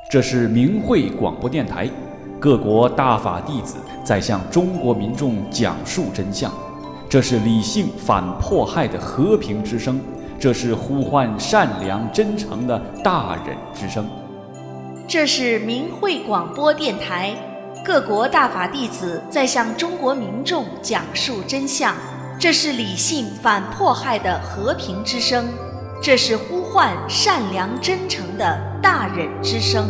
这是明慧广播电台，各国大法弟子在向中国民众讲述真相。这是理性反迫害的和平之声，这是呼唤善良真诚的大忍之声。 这是明慧广播电台，各国大法弟子在向中国民众讲述真相。这是理性反迫害的和平之声，这是呼唤善良真诚的大忍之声。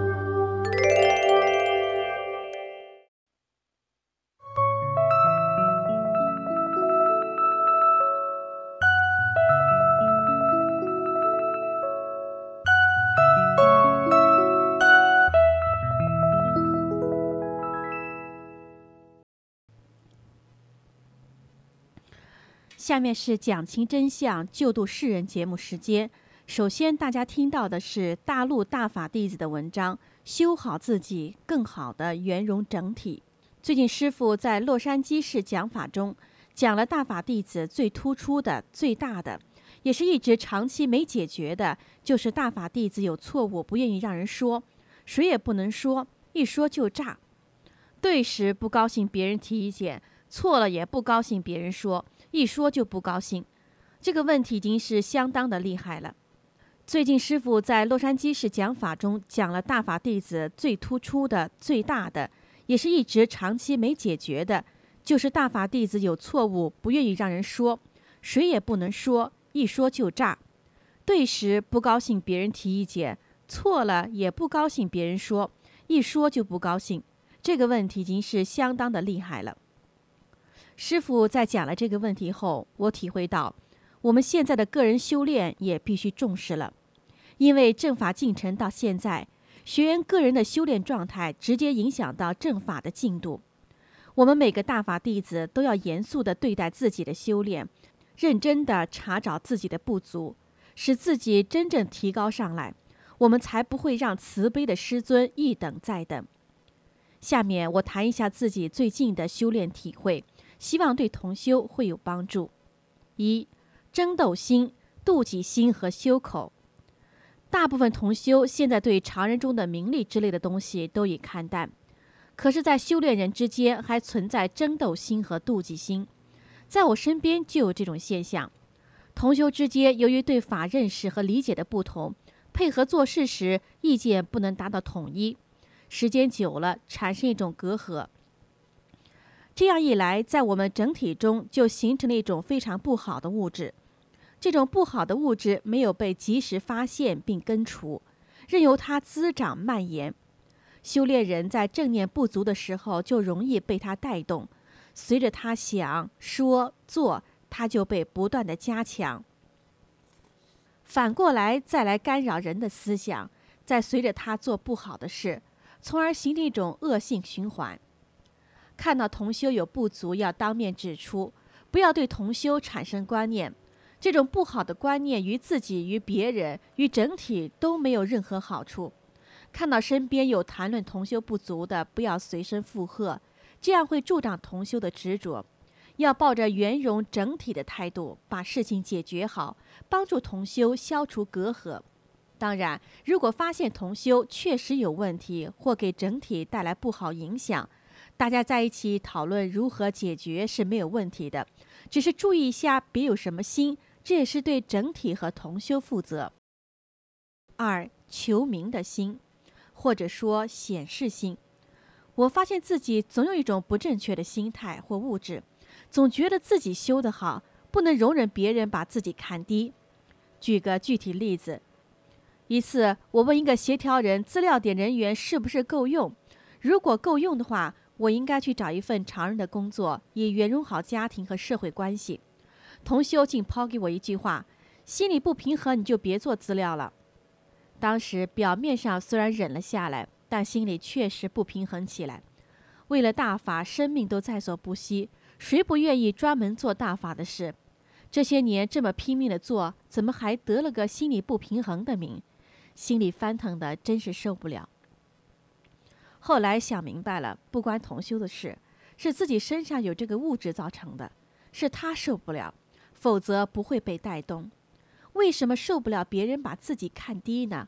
下面是讲清真相、救度世人节目时间。首先，大家听到的是大陆大法弟子的文章《修好自己，更好的圆融整体》。最近师父在洛杉矶市讲法中讲了大法弟子最突出的、最大的，也是一直长期没解决的，就是大法弟子有错误不愿意让人说，谁也不能说，一说就炸。对时不高兴别人提意见，错了也不高兴别人说，一说就不高兴。这个问题已经是相当的厉害了。最近师父在洛杉矶市讲法中讲了大法弟子最突出的、最大的，也是一直长期没解决的，就是大法弟子有错误不愿意让人说，谁也不能说，一说就炸。对时不高兴别人提意见，错了也不高兴别人说，一说就不高兴。这个问题已经是相当的厉害了。师父在讲了这个问题后，我体会到我们现在的个人修炼也必须重视了。因为正法进程到现在，学员个人的修炼状态直接影响到正法的进度。我们每个大法弟子都要严肃地对待自己的修炼，认真地查找自己的不足，使自己真正提高上来，我们才不会让慈悲的师尊一等再等。下面我谈一下自己最近的修炼体会，希望对同修会有帮助。一、争斗心、妒忌心和修口。大部分同修现在对常人中的名利之类的东西都已看淡，可是在修炼人之间还存在争斗心和妒忌心。在我身边就有这种现象，同修之间由于对法认识和理解的不同，配合做事时意见不能达到统一，时间久了产生一种隔阂。这样一来，在我们整体中就形成了一种非常不好的物质。这种不好的物质没有被及时发现并根除，任由它滋长蔓延。修炼人在正念不足的时候，就容易被它带动，随着他想、说、做，它就被不断的加强。反过来再来干扰人的思想，再随着他做不好的事，从而形成一种恶性循环。看到同修有不足，要当面指出，不要对同修产生观念。这种不好的观念于自己、于别人、于整体都没有任何好处。看到身边有谈论同修不足的，不要随声附和，这样会助长同修的执着。要抱着圆融整体的态度，把事情解决好，帮助同修消除隔阂。当然，如果发现同修确实有问题，或给整体带来不好影响，大家在一起讨论如何解决是没有问题的，只是注意一下别有什么心，这也是对整体和同修负责。二、求名的心，或者说显示心。我发现自己总有一种不正确的心态或物质，总觉得自己修得好，不能容忍别人把自己看低。举个具体例子，一次我问一个协调人资料点人员是不是够用，如果够用的话，我应该去找一份常人的工作，以圆融好家庭和社会关系。同修竟抛给我一句话：心里不平衡你就别做资料了。当时表面上虽然忍了下来，但心里确实不平衡起来。为了大法，生命都在所不惜，谁不愿意专门做大法的事？这些年这么拼命的做，怎么还得了个心里不平衡的名？心里翻腾的真是受不了。后来想明白了，不关同修的事，是自己身上有这个物质造成的，是他受不了，否则不会被带动。为什么受不了别人把自己看低呢？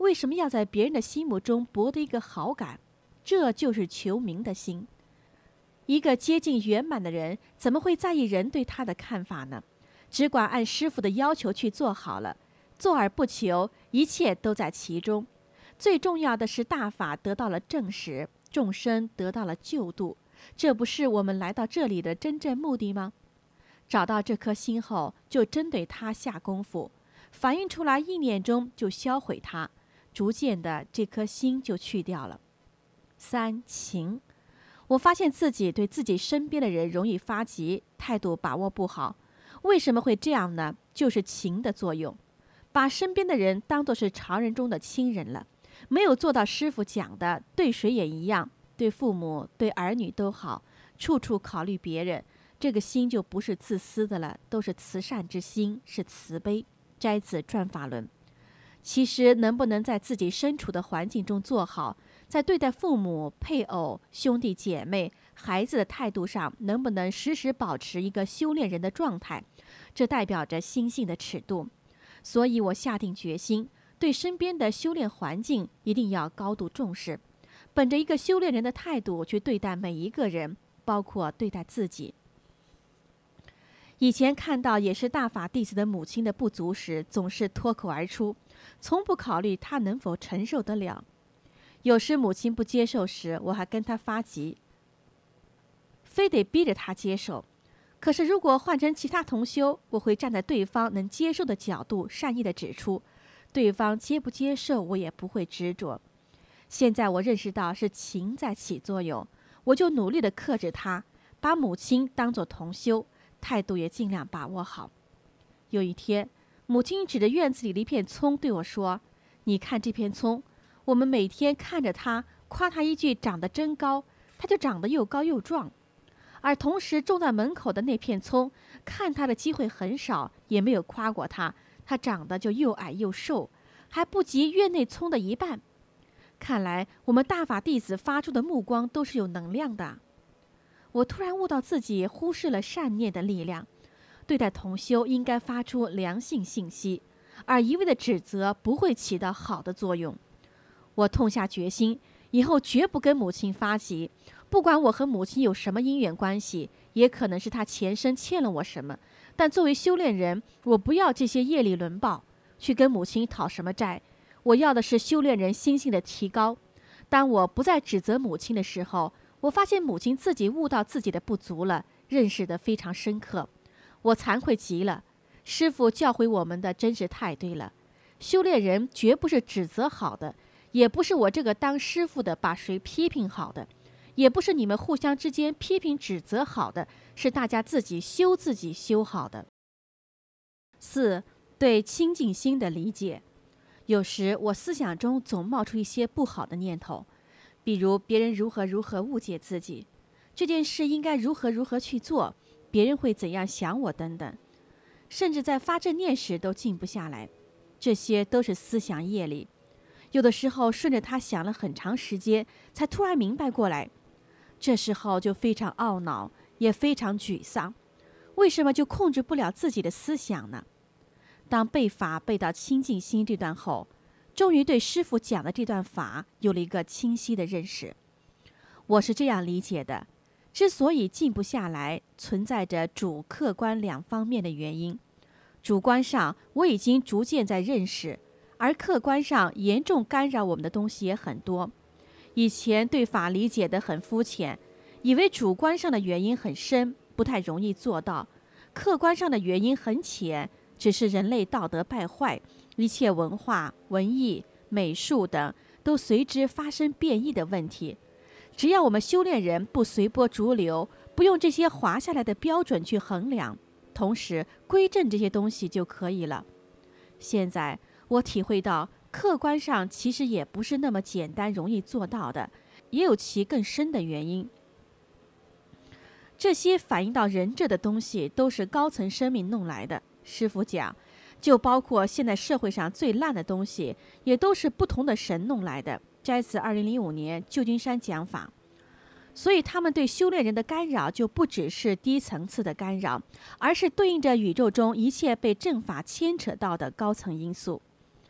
为什么要在别人的心目中博得一个好感？这就是求名的心。一个接近圆满的人，怎么会在意人对他的看法呢？只管按师父的要求去做好了，做而不求，一切都在其中。最重要的是大法得到了证实，众生得到了救度，这不是我们来到这里的真正目的吗？找到这颗心后，就针对它下功夫，反映出来意念中就销毁它，逐渐的这颗心就去掉了。3. 情。我发现自己对自己身边的人容易发急，态度把握不好。为什么会这样呢？就是情的作用，把身边的人当作是常人中的亲人了，没有做到师父讲的，对谁也一样，对父母对儿女都好，处处考虑别人，这个心就不是自私的了，都是慈善之心，是慈悲。摘自《转法轮》。其实能不能在自己身处的环境中做好，在对待父母、配偶、兄弟姐妹、孩子的态度上，能不能时时保持一个修炼人的状态，这代表着心性的尺度。所以我下定决心，对身边的修炼环境一定要高度重视，本着一个修炼人的态度去对待每一个人，包括对待自己。以前看到也是大法弟子的母亲的不足时，总是脱口而出，从不考虑她能否承受得了。有时母亲不接受时，我还跟她发急，非得逼着她接受。可是如果换成其他同修，我会站在对方能接受的角度，善意地指出，对方接不接受我也不会执着。现在我认识到是情在起作用，我就努力地克制它，把母亲当作同修，态度也尽量把握好。有一天，母亲指着院子里的一片葱对我说：“你看这片葱，我们每天看着它，夸它一句长得真高，它就长得又高又壮。而同时种在门口的那片葱，看它的机会很少，也没有夸过它，它长得就又矮又瘦，还不及院内葱的一半。看来我们大法弟子发出的目光都是有能量的。”我突然悟到自己忽视了善念的力量，对待同修应该发出良性信息，而一味的指责不会起到好的作用。我痛下决心，以后绝不跟母亲发急，不管我和母亲有什么因缘关系，也可能是她前生欠了我什么，但作为修炼人，我不要这些业力轮报，去跟母亲讨什么债。我要的是修炼人心性的提高。当我不再指责母亲的时候，我发现母亲自己悟到自己的不足了，认识得非常深刻。我惭愧极了，师父教诲我们的真是太对了。修炼人绝不是指责好的，也不是我这个当师父的把谁批评好的，也不是你们互相之间批评指责好的，是大家自己修好的。4. 对清净心的理解。有时我思想中总冒出一些不好的念头，比如别人如何误解自己，这件事应该如何去做，别人会怎样想我等等，甚至在发正念时都静不下来，这些都是思想业力。有的时候顺着它想了很长时间，才突然明白过来，这时候就非常懊恼，也非常沮丧，为什么就控制不了自己的思想呢？当背法背到清净心这段后，终于对师父讲的这段法有了一个清晰的认识。我是这样理解的，之所以静不下来，存在着主客观两方面的原因。主观上我已经逐渐在认识，而客观上严重干扰我们的东西也很多。以前对法理解得很肤浅，以为主观上的原因很深，不太容易做到；客观上的原因很浅，只是人类道德败坏，一切文化、文艺、美术等都随之发生变异的问题。只要我们修炼人不随波逐流，不用这些划下来的标准去衡量，同时归正这些东西就可以了。现在我体会到，客观上其实也不是那么简单容易做到的，也有其更深的原因。这些反映到人这的东西都是高层生命弄来的。师父讲，就包括现在社会上最烂的东西，也都是不同的神弄来的。摘自2005年旧金山讲法。所以他们对修炼人的干扰就不只是低层次的干扰，而是对应着宇宙中一切被正法牵扯到的高层因素。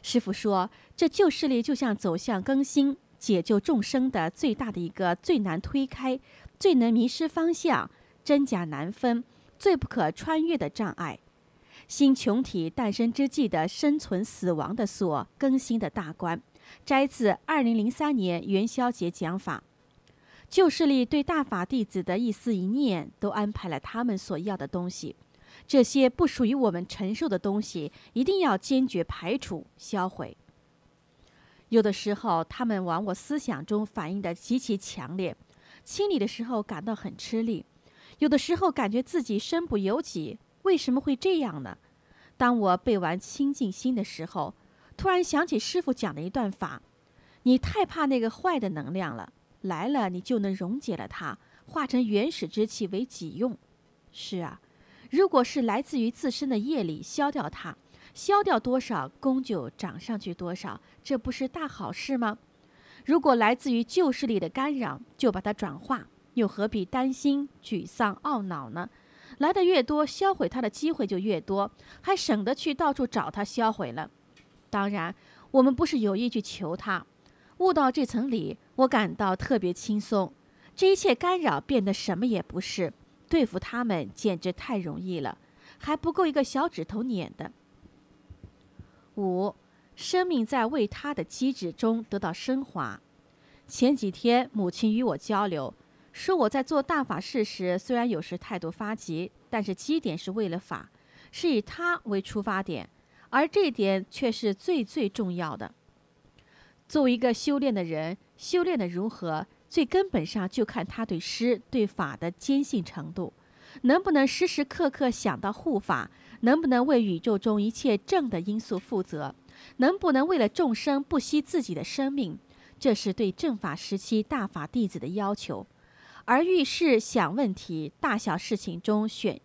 师父说，这旧势力就像走向更新、解救众生的最大的一个最难推开、最能迷失方向、真假难分、最不可穿越的障碍。新穹体诞生之际的生存死亡的所更新的大观，摘自2003年元宵节讲法。旧势力对大法弟子的一思一念都安排了他们所要的东西，这些不属于我们承受的东西一定要坚决排除销毁。有的时候他们往我思想中反应的极其强烈，清理的时候感到很吃力，有的时候感觉自己身不由己，为什么会这样呢？当我背完清净心的时候，突然想起师父讲的一段法：你太怕那个坏的能量了，来了你就能溶解了它，化成原始之气为己用。是啊，如果是来自于自身的业力，消掉它，消掉多少，功就涨上去多少，这不是大好事吗？如果来自于旧势力的干扰，就把它转化，又何必担心、沮丧、懊恼呢？来的越多，销毁它的机会就越多，还省得去到处找它销毁了。当然，我们不是有意去求它。悟到这层理，我感到特别轻松。这一切干扰变得什么也不是，对付他们简直太容易了，还不够一个小指头捻的。5. 生命在为他的机制中得到升华。前几天母亲与我交流，说我在做大法事时，虽然有时态度发急，但是基点是为了法，是以他为出发点，而这一点却是最最重要的。作为一个修炼的人，修炼的如何，最根本上就看他对师对法的坚信程度，能不能时时刻刻想到护法，能不能为宇宙中一切正的因素负责，能不能为了众生不惜自己的生命，这是对正法时期大法弟子的要求。而遇事想问题，大小事情中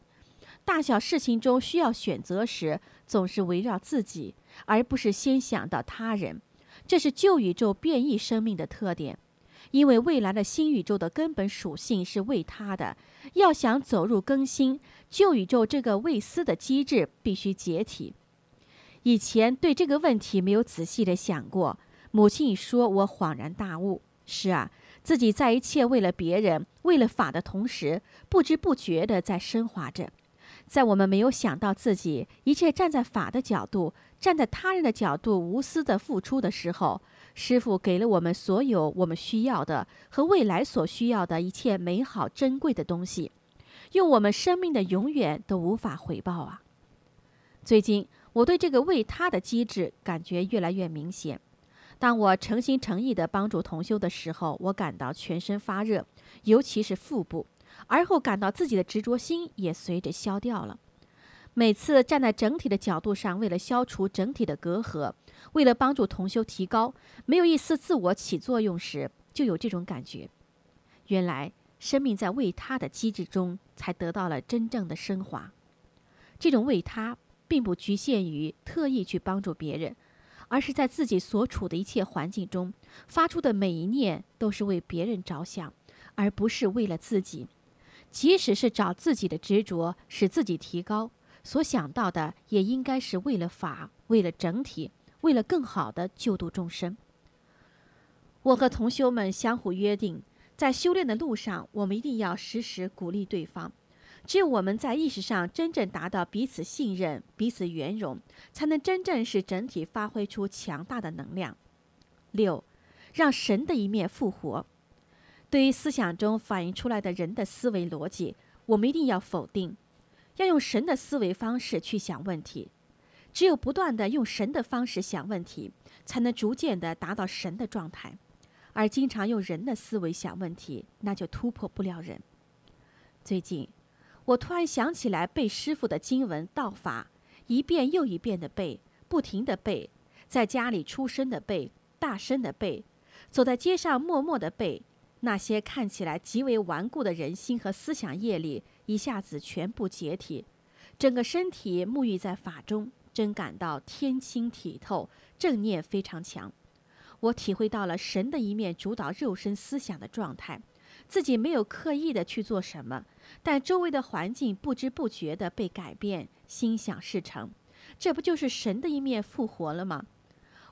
需要选择时，总是围绕自己，而不是先想到他人。这是旧宇宙变异生命的特点，因为未来的新宇宙的根本属性是为他的，要想走入更新，旧宇宙这个为私的机制必须解体。以前对这个问题没有仔细的想过，母亲一说，我恍然大悟。是啊，自己在一切为了别人、为了法的同时，不知不觉地在升华着。在我们没有想到自己一切站在法的角度，站在他人的角度无私的付出的时候，师父给了我们所有我们需要的和未来所需要的一切美好珍贵的东西，用我们生命的永远都无法回报啊！最近我对这个为他的机制感觉越来越明显。当我诚心诚意地帮助同修的时候，我感到全身发热，尤其是腹部，而后感到自己的执着心也随着消掉了。每次站在整体的角度上，为了消除整体的隔阂，为了帮助同修提高，没有一丝自我起作用时，就有这种感觉。原来生命在为他的机制中才得到了真正的升华。这种为他并不局限于特意去帮助别人，而是在自己所处的一切环境中发出的每一念都是为别人着想，而不是为了自己。即使是找自己的执着使自己提高，所想到的也应该是为了法，为了整体，为了更好的救度众生。我和同修们相互约定，在修炼的路上，我们一定要时时鼓励对方。只有我们在意识上真正达到彼此信任、彼此圆融，才能真正使整体发挥出强大的能量。6. 让神的一面复活。对于思想中反映出来的人的思维逻辑，我们一定要否定，要用神的思维方式去想问题。只有不断地用神的方式想问题，才能逐渐地达到神的状态。而经常用人的思维想问题，那就突破不了人。最近我突然想起来背师父的经文道法，一遍又一遍的背，不停的背，在家里出声的背，大声的背，走在街上默默的背，那些看起来极为顽固的人心和思想业力一下子全部解体，整个身体沐浴在法中，真感到天清体透，正念非常强。我体会到了神的一面主导肉身思想的状态，自己没有刻意的去做什么，但周围的环境不知不觉地被改变，心想事成。这不就是神的一面复活了吗？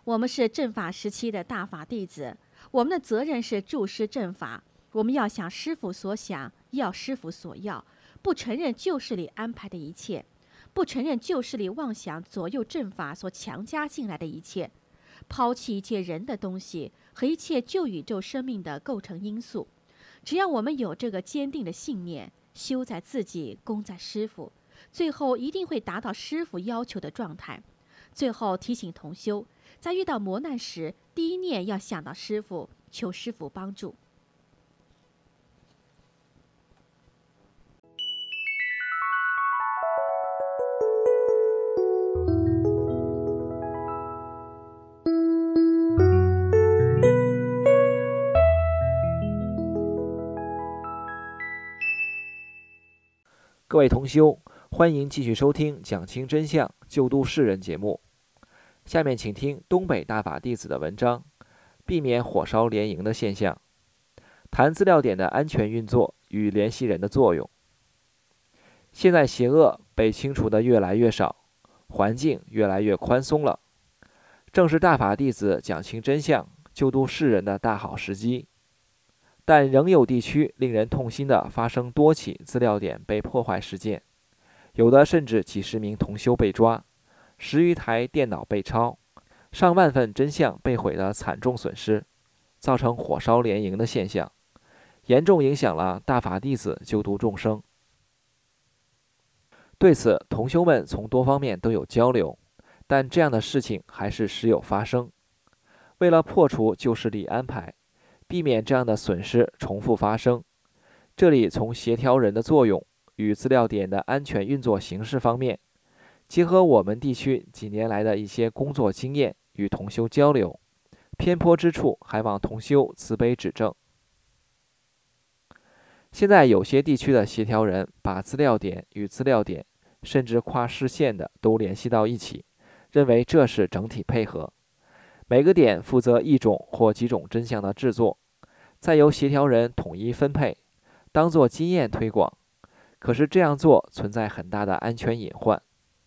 我们是正法时期的大法弟子，我们的责任是助师正法。我们要想师父所想，要师父所要，不承认旧事里安排的一切，不承认旧事里妄想左右正法所强加进来的一切，抛弃一切人的东西和一切旧宇宙生命的构成因素。只要我们有这个坚定的信念，修在自己，功在师父，最后一定会达到师父要求的状态。最后提醒同修，在遇到磨难时，第一念要想到师父，求师父帮助。 各位同修，欢迎继续收听讲清真相救度世人节目。下面请听东北大法弟子的文章，避免火烧连营的现象，谈资料点的安全运作与联系人的作用。现在邪恶被清除的越来越少，环境越来越宽松了，正是大法弟子讲清真相救度世人的大好时机。但仍有地区令人痛心地发生多起资料点被破坏事件，有的甚至几十名同修被抓，10余台电脑被抄，上万份真相被毁的惨重损失，造成火烧连营的现象，严重影响了大法弟子救度众生。对此，同修们从多方面都有交流，但这样的事情还是时有发生。为了破除旧事例安排，避免这样的损失重复发生，这里从协调人的作用与资料点的安全运作形式方面，结合我们地区几年来的一些工作经验与同修交流，偏颇之处还望同修慈悲指正。现在有些地区的协调人把资料点与资料点甚至跨市县的都联系到一起，认为这是整体配合，每个点负责一种或几种真相的制作，再由协调人统一分配，当作经验推广。可是这样做存在很大的安全隐患。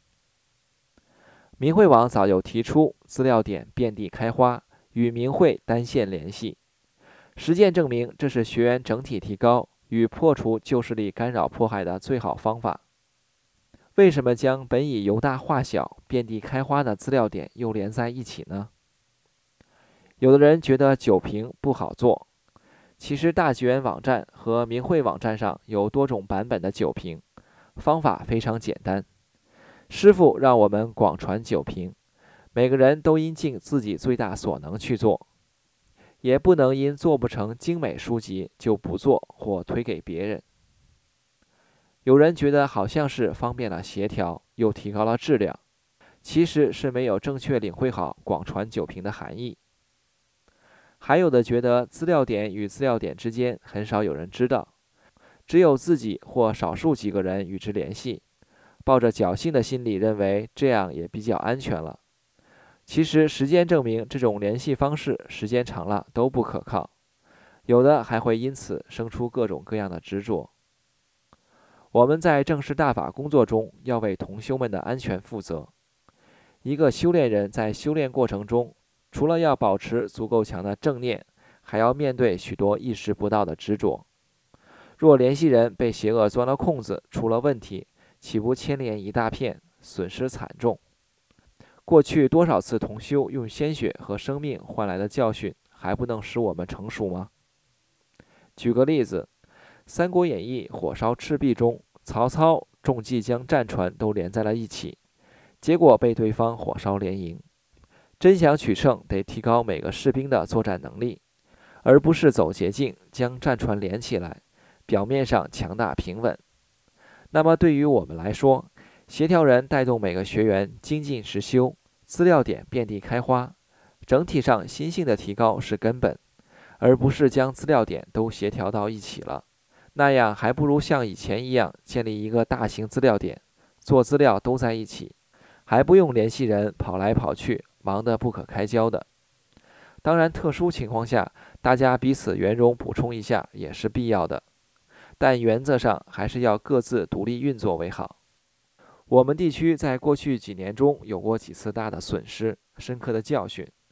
明慧网早就提出资料点遍地开花，与明慧单线联系，实践证明这是学员整体提高与破除旧势力干扰迫害的最好方法。为什么将本已由大化小、遍地开花的资料点又连在一起呢？有的人觉得九评不好做，其实大觉缘网站和明慧网站上有多种版本的九评，方法非常简单。师父让我们广传九评，每个人都应尽自己最大所能去做，也不能因做不成精美书籍就不做或推给别人。有人觉得好像是方便了协调，又提高了质量，其实是没有正确领会好广传九评的含义。还有的觉得资料点与资料点之间很少有人知道，只有自己或少数几个人与之联系，抱着侥幸的心理认为这样也比较安全了。其实时间证明这种联系方式时间长了都不可靠，有的还会因此生出各种各样的执着。我们在正式大法工作中要为同修们的安全负责。一个修炼人在修炼过程中，除了要保持足够强的正念，还要面对许多意识不到的执着。若联系人被邪恶钻了空子，出了问题，岂不牵连一大片，损失惨重？过去多少次同修用鲜血和生命换来的教训，还不能使我们成熟吗？举个例子，《三国演义》火烧赤壁中，曹操、众计将战船都连在了一起，结果被对方火烧连营。真想取胜，得提高每个士兵的作战能力，而不是走捷径将战船连起来，表面上强大平稳。那么对于我们来说，协调人带动每个学员精进实修，资料点遍地开花，整体上心性的提高是根本，而不是将资料点都协调到一起了。那样还不如像以前一样建立一个大型资料点，做资料都在一起，还不用联系人跑来跑去，忙得不可开交的。当然特殊情况下，大家彼此圆融补充一下也是必要的，但原则上还是要各自独立运作为好。我们地区在过去几年中有过几次大的损失，深刻的教训，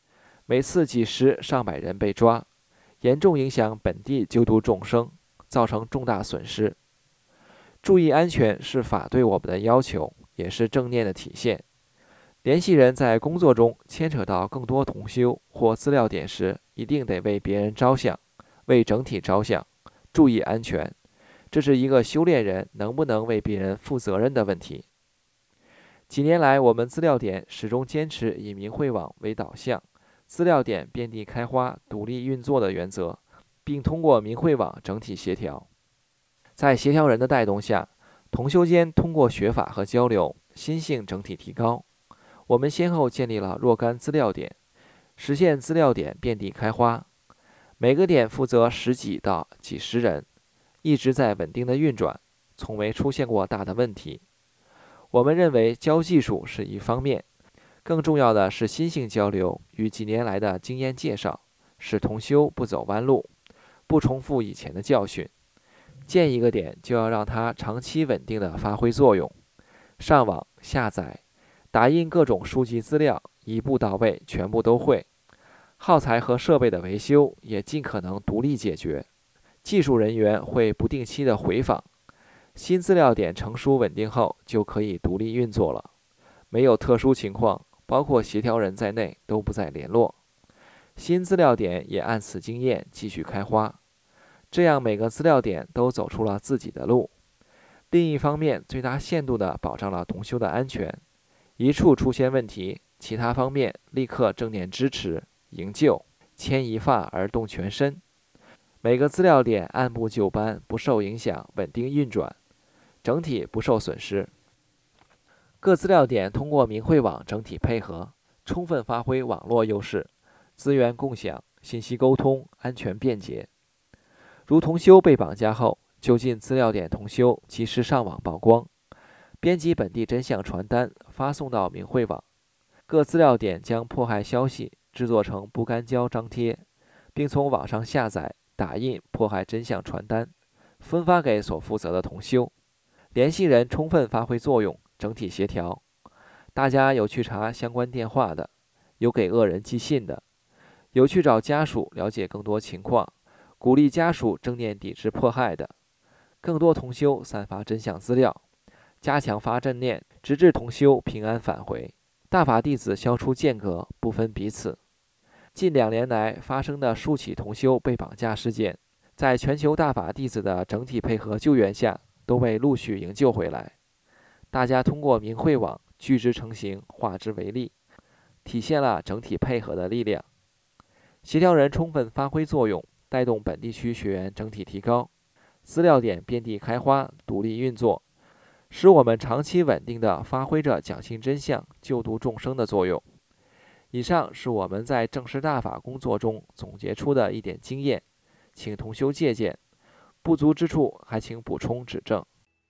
每次几十上百人被抓，严重影响本地救度众生，造成重大损失。注意安全是法对我们的要求，也是正念的体现。联系人在工作中牵扯到更多同修或资料点时，一定得为别人着想，为整体着想，注意安全。这是一个修炼人能不能为别人负责任的问题。几年来，我们资料点始终坚持以明慧网为导向，资料点遍地开花、独立运作的原则，并通过明慧网整体协调。在协调人的带动下，同修间通过学法和交流，心性整体提高。我们先后建立了若干资料点，实现资料点遍地开花。每个点负责10几到几十人，一直在稳定的运转，从未出现过大的问题。我们认为教技术是一方面，更重要的是心性交流与几年来的经验介绍，使同修不走弯路，不重复以前的教训。建一个点就要让它长期稳定的发挥作用，上网下载打印各种书籍资料，一步到位，全部都会。耗材和设备的维修也尽可能独立解决，技术人员会不定期的回访。新资料点成熟稳定后，就可以独立运作了。没有特殊情况，包括协调人在内都不再联络。新资料点也按此经验继续开花，这样每个资料点都走出了自己的路。另一方面，最大限度地保障了同修的安全。一处出现问题，其他方面立刻正念支持营救，牵一发而动全身。每个资料点按部就班，不受影响，稳定运转，整体不受损失。各资料点通过明慧网整体配合，充分发挥网络优势，资源共享，信息沟通，安全便捷。如同修被绑架后，就近资料点同修及时上网曝光，编辑本地真相传单发送到明慧网。各资料点将迫害消息制作成不干胶张贴，并从网上下载打印迫害真相传单，分发给所负责的同修。联系人充分发挥作用，整体协调。大家有去查相关电话的，有给恶人寄信的，有去找家属了解更多情况，鼓励家属正念抵制迫害的。更多同修散发真相资料，加强发正念，直至同修平安返回。大法弟子消除间隔，不分彼此。近2年来发生的数起同修被绑架事件，在全球大法弟子的整体配合救援下，都被陆续营救回来。大家通过明慧网聚之成形，化之为力，体现了整体配合的力量。协调人充分发挥作用，带动本地区学员整体提高，资料点遍地开花，独立运作，使我们长期稳定地发挥着讲清真相、救度众生的作用。以上是我们在正式大法工作中总结出的一点经验，请同修借鉴，不足之处还请补充指正。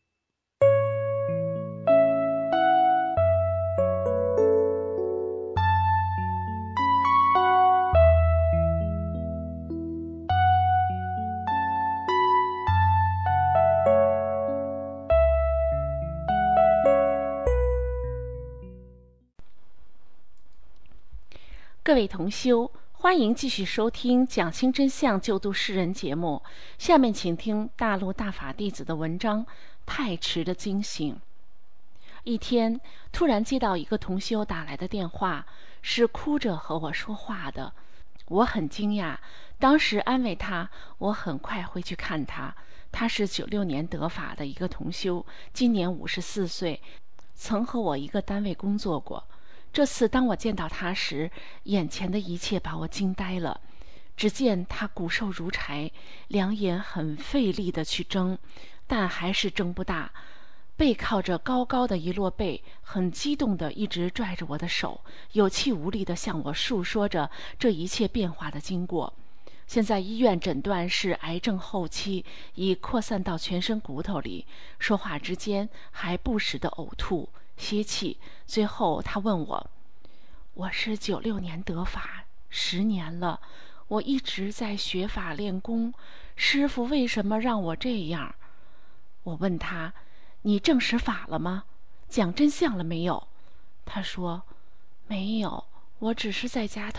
各位同修，欢迎继续收听讲清真相救度世人节目。下面请听大陆大法弟子的文章《太迟的惊醒》。一天，突然接到一个同修打来的电话，是哭着和我说话的。我很惊讶，当时安慰他，我很快会去看他。他是96年得法的一个同修，今年54岁，曾和我一个单位工作过。这次当我见到他时，眼前的一切把我惊呆了。只见他骨瘦如柴，两眼很费力地去睁，但还是睁不大，背靠着高高的一摞背，很激动地一直拽着我的手，有气无力地向我述说着这一切变化的经过。现在医院诊断是癌症后期，已扩散到全身骨头里，说话之间还不时地呕吐歇气。最后他问我是96年得法，10年了，我一直在学法练功，师父为什么让我这样？我问他，你证实法了吗？讲真相了没有？他说，没有，我只是在家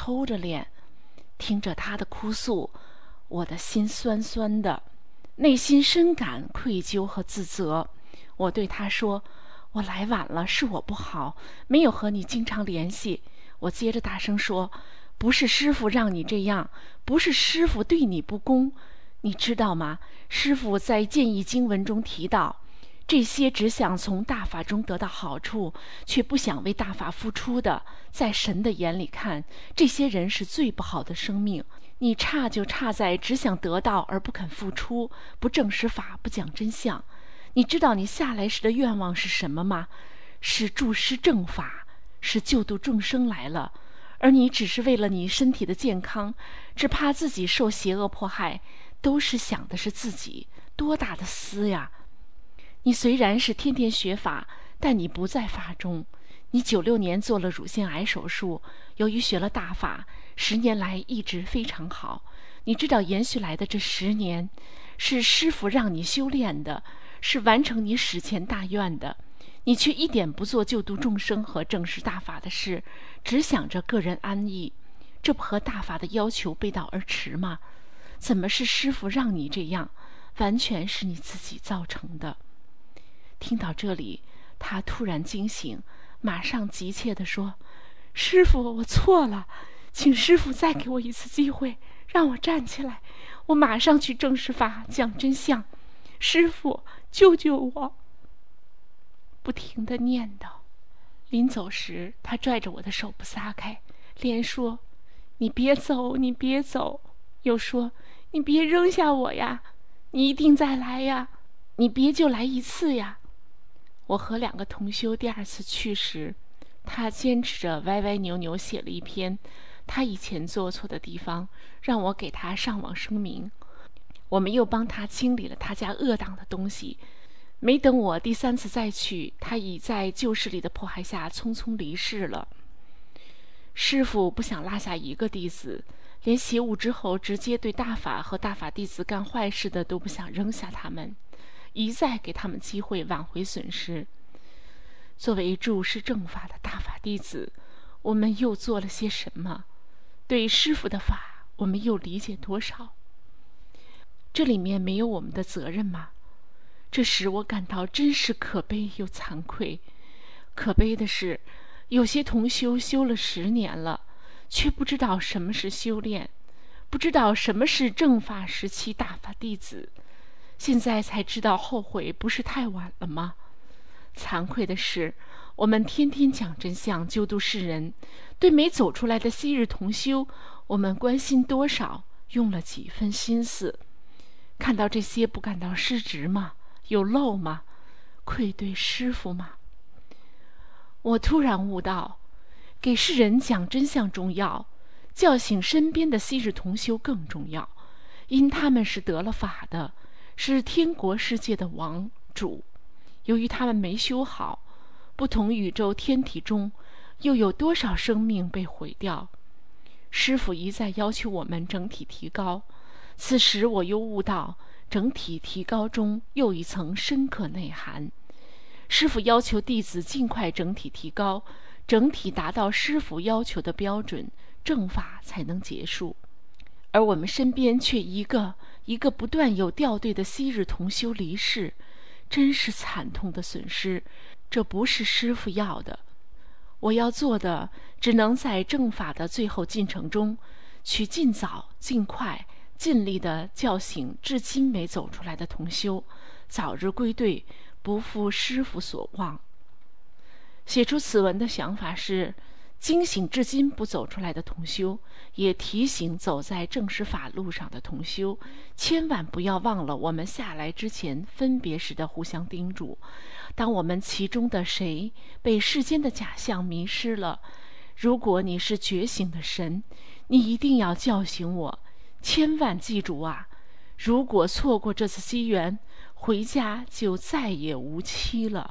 抽着脸，听着他的哭诉，我的心酸酸的，内心深感愧疚和自责。我对他说，我来晚了，是我不好，没有和你经常联系。我接着大声说，不是师父让你这样，不是师父对你不公。你知道吗？师父在建议经文中提到，这些只想从大法中得到好处，却不想为大法付出的，在神的眼里看，这些人是最不好的生命。你差就差在只想得到而不肯付出，不证实法，不讲真相。你知道你下来时的愿望是什么吗？是助施正法，是救度众生来了。而你只是为了你身体的健康，只怕自己受邪恶迫害，都是想的是自己，多大的私呀！你虽然是天天学法，但你不在法中。你96年做了乳腺癌手术，由于学了大法，10年来一直非常好。你知道延续来的这10年，是师父让你修炼的，是完成你史前大愿的。你却一点不做救度众生和证实大法的事，只想着个人安逸，这不和大法的要求背道而驰吗？怎么是师父让你这样？完全是你自己造成的。听到这里，他突然惊醒，马上急切地说，师父，我错了，请师父再给我一次机会，让我站起来，我马上去证实法，讲真相。师父，救救我！不停地念叨。临走时，他拽着我的手不撒开，连说，你别走，你别走，又说，你别扔下我呀，你一定再来呀，你别就来一次呀。我和2个同修第2次去时，他坚持着歪歪扭扭写了一篇他以前做错的地方，让我给他上网声明。我们又帮他清理了他家恶党的东西。没等我第3次再去，他已在旧势力的迫害下匆匆离世了。师父不想落下一个弟子，连邪悟之后直接对大法和大法弟子干坏事的都不想扔下他们，一再给他们机会挽回损失。作为注释正法的大法弟子，我们又做了些什么？对师父的法，我们又理解多少？这里面没有我们的责任吗？这时我感到真是可悲又惭愧。可悲的是，有些同修修了10年了，却不知道什么是修炼，不知道什么是正法时期大法弟子，现在才知道，后悔不是太晚了吗？惭愧的是，我们天天讲真相，救度世人，对没走出来的昔日同修，我们关心多少，用了几分心思？看到这些，不感到失职吗？有漏吗？愧对师父吗？我突然悟到，给世人讲真相重要，叫醒身边的昔日同修更重要，因他们是得了法的，是天国世界的王主。由于他们没修好，不同宇宙天体中又有多少生命被毁掉？师父一再要求我们整体提高，此时我又悟到，整体提高中又一层深刻内涵。师父要求弟子尽快整体提高，整体达到师父要求的标准，正法才能结束。而我们身边却一个一个不断有掉队的昔日同修离世，真是惨痛的损失。这不是师父要的。我要做的，只能在正法的最后进程中，去尽早、尽快、尽力地叫醒至今没走出来的同修，早日归队，不负师父所望。写出此文的想法是，惊醒至今不走出来的同修，也提醒走在正实法路上的同修，千万不要忘了我们下来之前分别时的互相叮嘱。当我们其中的谁被世间的假象迷失了，如果你是觉醒的神，你一定要叫醒我，千万记住啊！如果错过这次机缘，回家就再也无期了。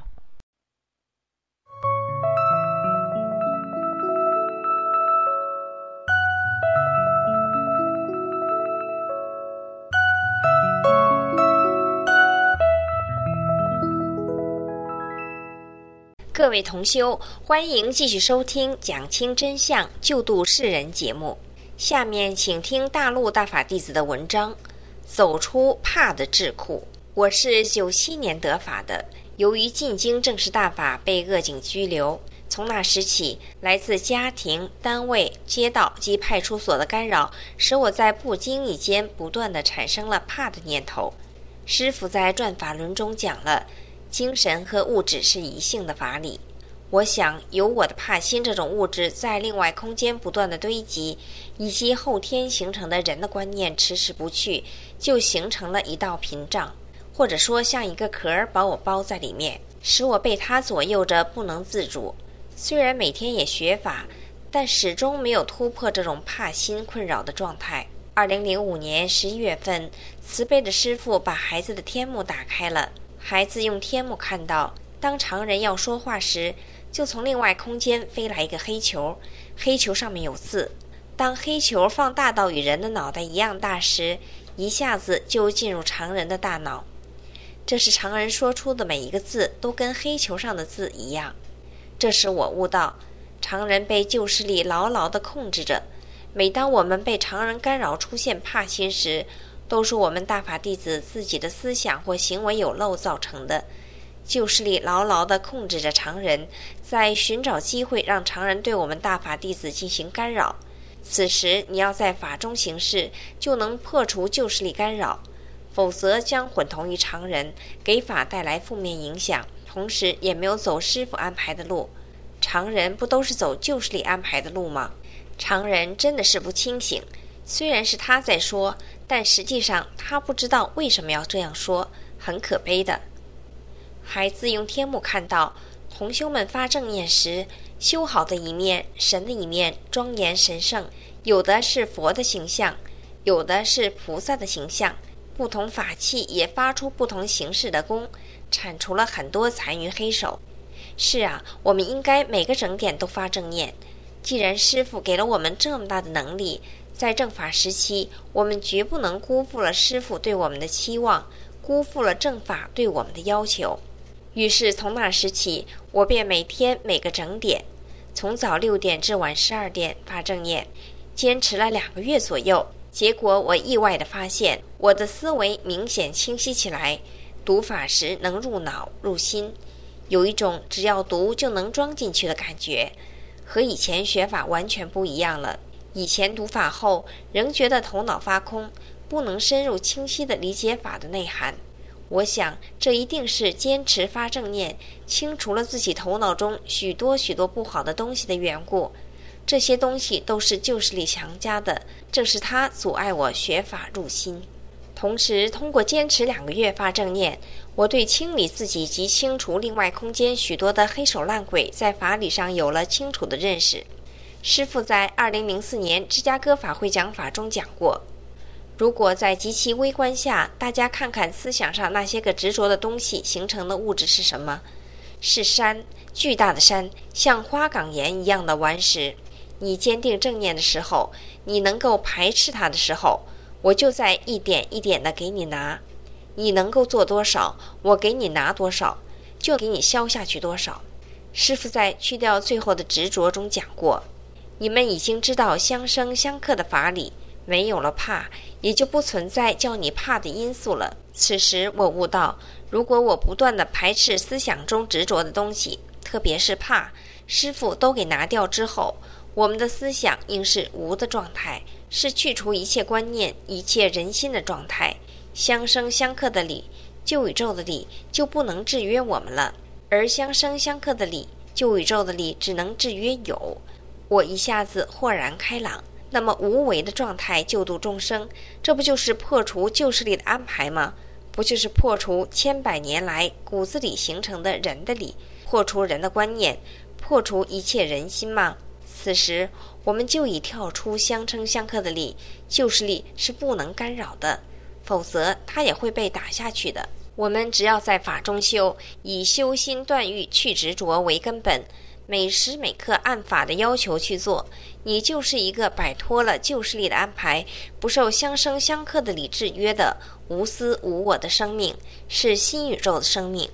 各位同修，欢迎继续收听讲清真相救度世人节目。下面请听大陆大法弟子的文章，走出怕的智库。我是97年得法的，由于进京正式大法被扼警拘留，从那时起，来自家庭、单位、街道及派出所的干扰，使我在不经意间不断地产生了怕的念头。师父在转法轮中讲了，精神和物质是一性的法理。我想有我的怕心这种物质在另外空间不断的堆积，以及后天形成的人的观念迟迟不去，就形成了一道屏障，或者说像一个壳儿把我包在里面，使我被它左右着不能自主。虽然每天也学法，但始终没有突破这种怕心困扰的状态。2005年11月份，慈悲的师父把孩子的天目打开了，孩子用天目看到，当常人要说话时，就从另外空间飞来一个黑球，黑球上面有字。当黑球放大到与人的脑袋一样大时，一下子就进入常人的大脑。这是常人说出的每一个字都跟黑球上的字一样。这时我悟到，常人被旧势力牢牢地控制着。每当我们被常人干扰出现怕心时，都是我们大法弟子自己的思想或行为有漏造成的。旧势力牢牢地控制着常人，在寻找机会让常人对我们大法弟子进行干扰。此时你要在法中行事，就能破除旧势力干扰，否则将混同于常人，给法带来负面影响，同时也没有走师父安排的路。常人不都是走旧势力安排的路吗？常人真的是不清醒，虽然是他在说，但实际上他不知道为什么要这样说，很可悲的。孩子用天目看到，同修们发正念时，修好的一面、神的一面庄严神圣，有的是佛的形象，有的是菩萨的形象，不同法器也发出不同形式的功，铲除了很多残余黑手。是啊，我们应该每个整点都发正念。既然师父给了我们这么大的能力，在正法时期，我们绝不能辜负了师父对我们的期望，辜负了正法对我们的要求。于是从那时起，我便每天每个整点，从早6点至晚12点发正念，坚持了2个月左右。结果我意外地发现，我的思维明显清晰起来，读法时能入脑入心，有一种只要读就能装进去的感觉，和以前学法完全不一样了。以前读法后仍觉得头脑发空，不能深入清晰地理解法的内涵。我想这一定是坚持发正念，清除了自己头脑中许多不好的东西的缘故。这些东西都是旧势力强加的，正是它阻碍我学法入心。同时通过坚持2个月发正念，我对清理自己及清除另外空间许多的黑手烂鬼在法理上有了清楚的认识。师父在2004年芝加哥法会讲法中讲过，如果在极其微观下，大家看看思想上那些个执着的东西形成的物质是什么？是山，巨大的山，像花岗岩一样的顽石。你坚定正念的时候，你能够排斥它的时候，我就在一点一点的给你拿。你能够做多少，我给你拿多少，就给你消下去多少。师父在去掉最后的执着中讲过，你们已经知道相生相克的法理，没有了怕，也就不存在叫你怕的因素了。此时我悟到，如果我不断地排斥思想中执着的东西，特别是怕，师父都给拿掉之后，我们的思想应是无的状态，是去除一切观念、一切人心的状态。相生相克的理，旧宇宙的理就不能制约我们了，而相生相克的理，旧宇宙的理只能制约有。我一下子豁然开朗。那么无为的状态救度众生，这不就是破除旧势力的安排吗？不就是破除千百年来骨子里形成的人的理，破除人的观念，破除一切人心吗？此时我们就已跳出相生相克的理，旧势力是不能干扰的，否则它也会被打下去的。我们只要在法中修，以修心断欲去执着为根本，每时每刻按法的要求去做，你就是一个摆脱了旧势力的安排，不受相生相克的理制约的无私无我的生命，是新宇宙的生命。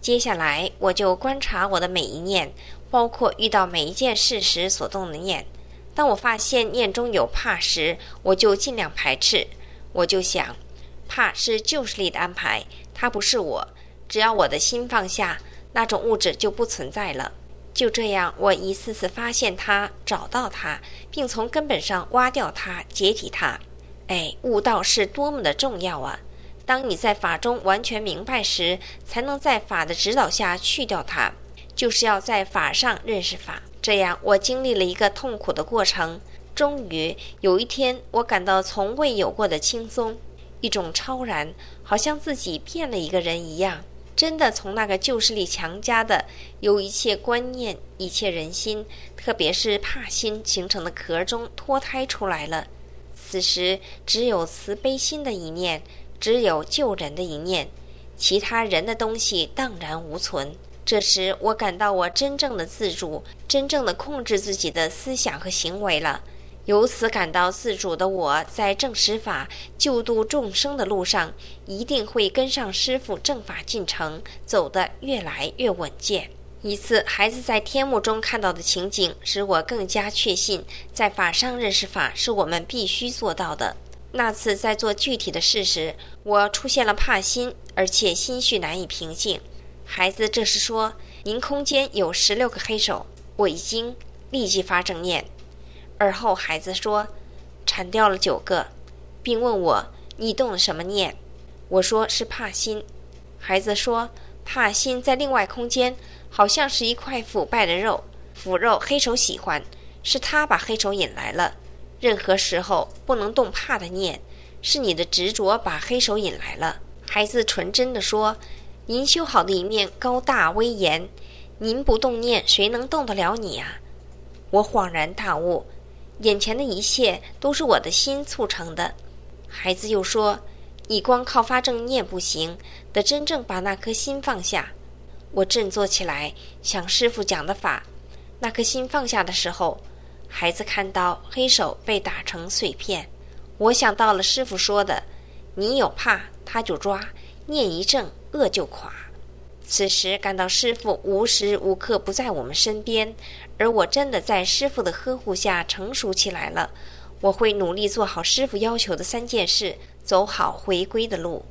接下来我就观察我的每一念，包括遇到每一件事时所动的念。当我发现念中有怕时，我就尽量排斥。我就想，怕是旧势力的安排，它不是我。只要我的心放下，那种物质就不存在了。就这样，我一次次发现它，找到它，并从根本上挖掉它，解体它。悟道是多么的重要啊！当你在法中完全明白时，才能在法的指导下去掉它，就是要在法上认识法。这样，我经历了一个痛苦的过程，终于有一天，我感到从未有过的轻松，一种超然，好像自己变了一个人一样，真的从那个旧势力强加的由一切观念、一切人心，特别是怕心形成的壳中脱胎出来了。此时只有慈悲心的一念，只有救人的一念，其他人的东西荡然无存。这时我感到我真正的自主，真正的控制自己的思想和行为了。由此感到自主的我，在正实法救度众生的路上，一定会跟上师父正法进程，走得越来越稳健。一次孩子在天幕中看到的情景，使我更加确信，在法上认识法是我们必须做到的。那次在做具体的事时，我出现了怕心，而且心绪难以平静。孩子这时说：“您空间有16个黑手。”我一惊，立即发正念。而后孩子说：“铲掉了9个，并问我：“你动了什么念？”我说：“是怕心。”孩子说：“怕心在另外空间，好像是一块腐败的肉，腐肉黑手喜欢，是他把黑手引来了。任何时候不能动怕的念，是你的执着把黑手引来了。”孩子纯真地说：“您修好的一面高大威严，您不动念，谁能动得了你啊？”我恍然大悟，眼前的一切都是我的心促成的。孩子又说：“你光靠发正念不行，得真正把那颗心放下。”我振作起来，想师父讲的法。那颗心放下的时候，孩子看到黑手被打成碎片。我想到了师父说的：“你有怕，他就抓，念一正，恶就垮。”此时感到师父无时无刻不在我们身边，而我真的在师父的呵护下成熟起来了。我会努力做好师父要求的3件事，走好回归的路。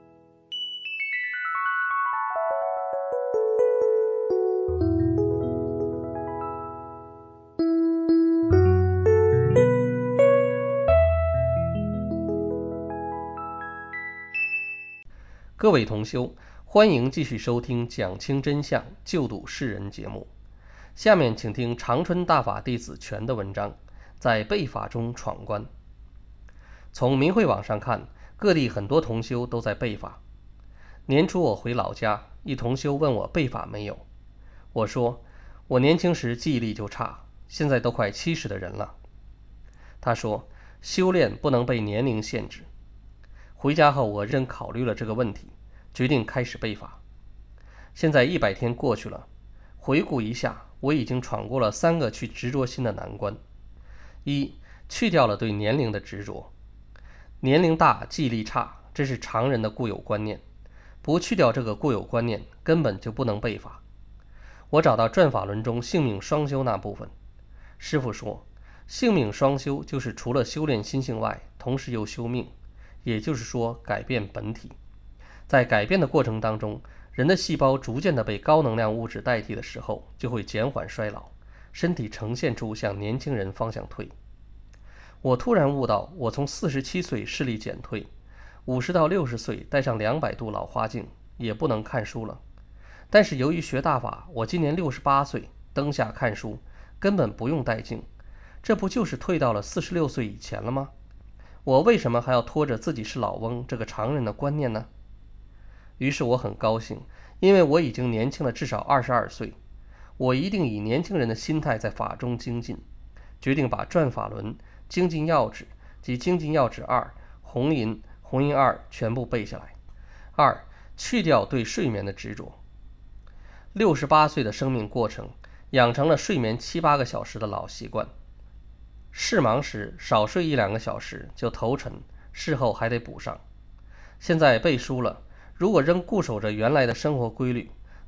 各位同修，欢迎继续收听讲清真相救度世人节目。下面请听长春大法弟子全的文章，在背法中闯关。从明慧网上看，各地很多同修都在背法。年初我回老家，一同修问我背法没有，我说我年轻时记忆力就差，现在都快70的人了。他说修炼不能被年龄限制。回家后我认真考虑了这个问题，决定开始背法。现在100天过去了，回顾一下，我已经闯过了3个去执着心的难关。1. 去掉了对年龄的执着。年龄大记忆力差，这是常人的固有观念，不去掉这个固有观念，根本就不能背法。我找到转法轮中性命双修那部分，师父说性命双修就是除了修炼心性外，同时又修命，也就是说改变本体。在改变的过程当中，人的细胞逐渐的被高能量物质代替的时候，就会减缓衰老，身体呈现出向年轻人方向退。我突然悟到，我从47岁视力减退，50到60岁戴上200度老花镜，也不能看书了。但是由于学大法，我今年68岁，灯下看书根本不用戴镜，这不就是退到了46岁以前了吗？我为什么还要拖着自己是老翁这个常人的观念呢？于是我很高兴，因为我已经年轻了至少22岁，我一定以年轻人的心态在法中精进，决定把转法轮、精进要旨及精进要旨2、红银2全部背下来。2. 去掉对睡眠的执着。68岁的生命过程，养成了睡眠7、8个小时的老习惯。事忙时少睡1-2个小时就头沉，事后还得补上。现在背书了，如果仍固守着原来的生活规律，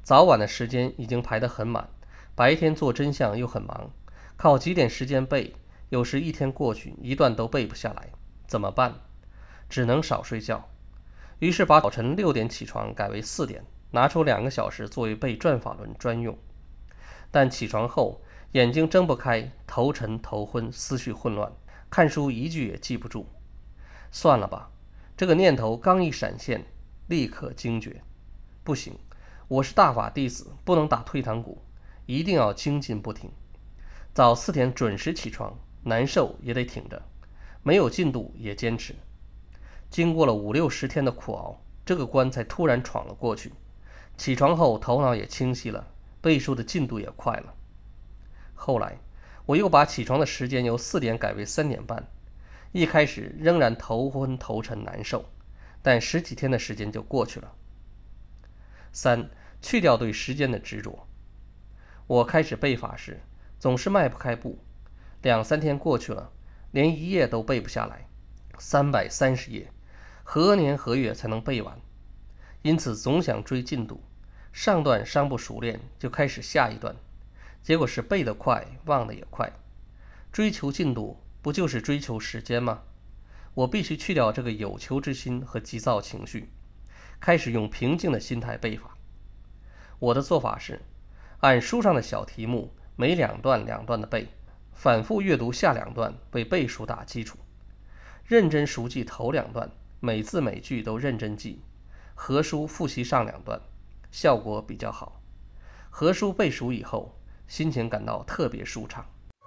早晚的时间已经排得很满，白天做真相又很忙，靠几点时间背，有时一天过去一段都背不下来，怎么办？只能少睡觉。于是把早晨6点起床改为4点，拿出2个小时作为背转法轮专用。但起床后眼睛睁不开，头沉头昏，思绪混乱，看书一句也记不住。算了吧，这个念头刚一闪现，立刻惊觉，不行，我是大法弟子，不能打退堂鼓，一定要精进不停。早4点准时起床，难受也得挺着，没有进度也坚持。经过了5、60天的苦熬，这个关才突然闯了过去。起床后头脑也清晰了，背书的进度也快了。后来我又把起床的时间由4点改为3点半，一开始仍然头昏头沉难受，但10几天的时间就过去了。3. 去掉对时间的执着。我开始背法时总是迈不开步，2、3天过去了，连1页都背不下来，330页，何年何月才能背完？因此总想追进度，上段尚不熟练就开始下一段，结果是背得快，忘得也快。追求进度不就是追求时间吗？我必须去掉这个有求之心和急躁情绪，开始用平静的心态背法。我的做法是按书上的小题目，每2段2段的背，反复阅读下2段，为背熟打基础。认真熟记头2段，每字每句都认真记，合书复习上2段，效果比较好。合书背熟以后，心情感到特别舒畅。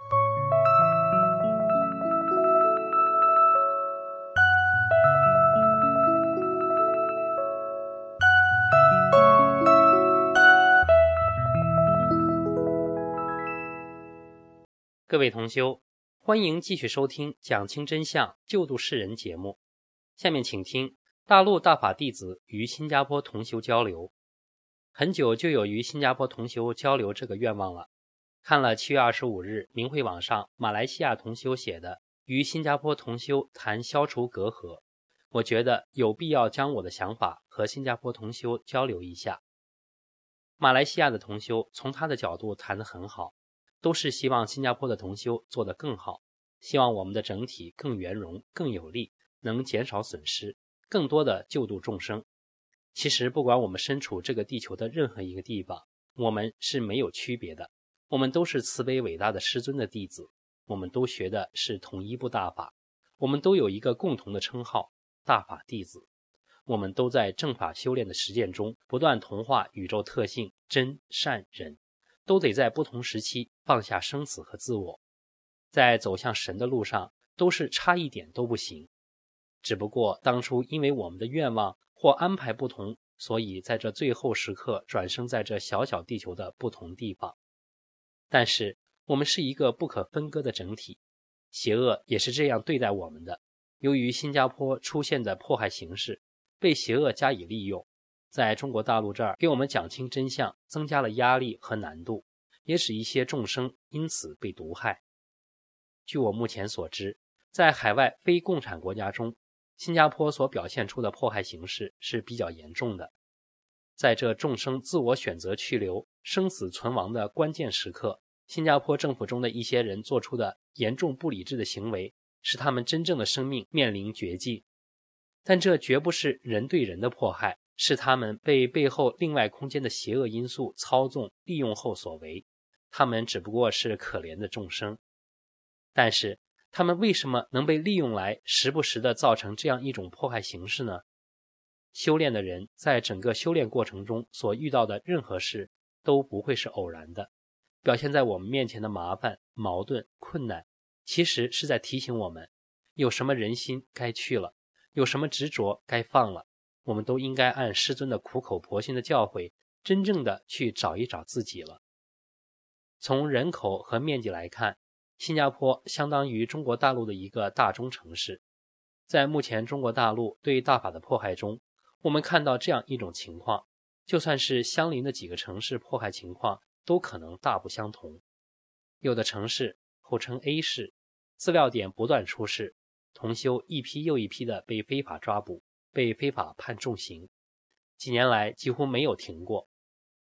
各位同修，欢迎继续收听讲清真相救度世人节目。下面请听大陆大法弟子与新加坡同修交流。很久就有与新加坡同修交流这个愿望了。看了7月25日明慧网上马来西亚同修写的与新加坡同修谈消除隔阂，我觉得有必要将我的想法和新加坡同修交流一下。马来西亚的同修从他的角度谈得很好，都是希望新加坡的同修做得更好，希望我们的整体更圆融更有力，能减少损失，更多的救度众生。其实不管我们身处这个地球的任何一个地方，我们是没有区别的，我们都是慈悲伟大的师尊的弟子，我们都学的是同一部大法，我们都有一个共同的称号，大法弟子。我们都在正法修炼的实践中不断同化宇宙特性真善人，都得在不同时期放下生死和自我，在走向神的路上都是差一点都不行。只不过当初因为我们的愿望或安排不同，所以在这最后时刻转生在这小小地球的不同地方。但是我们是一个不可分割的整体，邪恶也是这样对待我们的。由于新加坡出现的迫害形式被邪恶加以利用，在中国大陆这儿给我们讲清真相增加了压力和难度，也使一些众生因此被毒害。据我目前所知，在海外非共产国家中，新加坡所表现出的迫害形式是比较严重的。在这众生自我选择去留、生死存亡的关键时刻，新加坡政府中的一些人做出的严重不理智的行为，使他们真正的生命面临绝境。但这绝不是人对人的迫害，是他们被背后另外空间的邪恶因素操纵利用后所为，他们只不过是可怜的众生。但是他们为什么能被利用来时不时地造成这样一种迫害形式呢？修炼的人在整个修炼过程中所遇到的任何事都不会是偶然的，表现在我们面前的麻烦、矛盾、困难，其实是在提醒我们，有什么人心该去了，有什么执着该放了，我们都应该按师尊的苦口婆心的教诲，真正的去找一找自己了。从人口和面积来看，新加坡相当于中国大陆的一个大中城市。在目前中国大陆对大法的迫害中，我们看到这样一种情况，就算是相邻的几个城市迫害情况都可能大不相同。有的城市后称 A 市，资料点不断出事，同修一批又一批的被非法抓捕，被非法判重刑，几年来几乎没有停过。